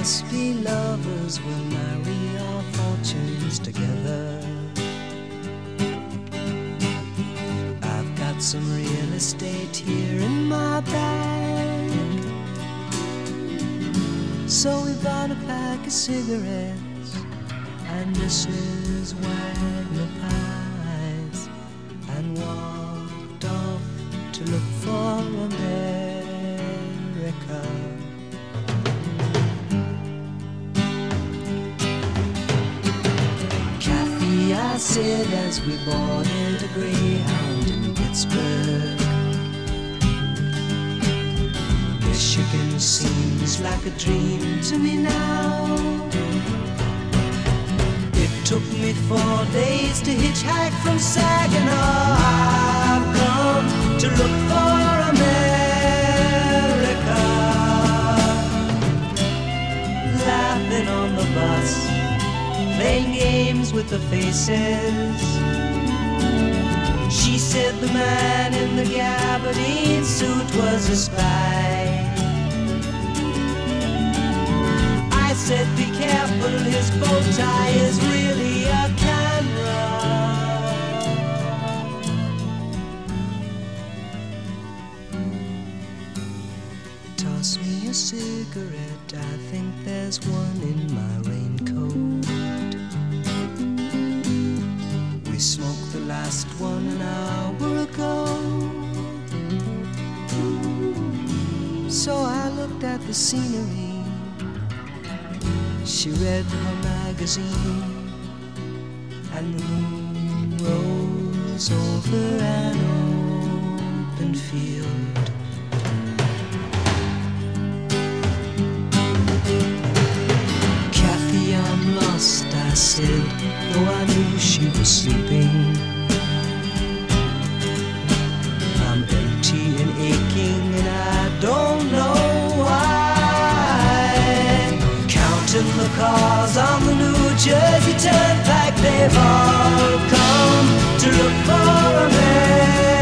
must be lovers will marry our fortunes together. I've got some real estate here in my bag, so we bought a pack of cigarettes and Mrs. Wagner pies and walked off to look for America. Kathy, I said as we boarded a Greyhound in Pittsburgh, Michigan seems like a dream to me now. It took me 4 days to hitchhike from Saginaw. I've come to look for America. Laughing on the bus, playing games with the faces. She said the man in the gabardine suit was a spy. I said be careful, his bow tie is really a camera. Toss me a cigarette, I think there's one in my raincoat. We smoked the last one an hour ago. So I looked at the scenery. She read her magazine, and the moon rose over an open field. Kathy, I'm lost, I said, though I knew she was sleeping. I'm empty and aching, and I don't know why. Counting the cars on the New Jersey Turnpike, they've all come to look for America.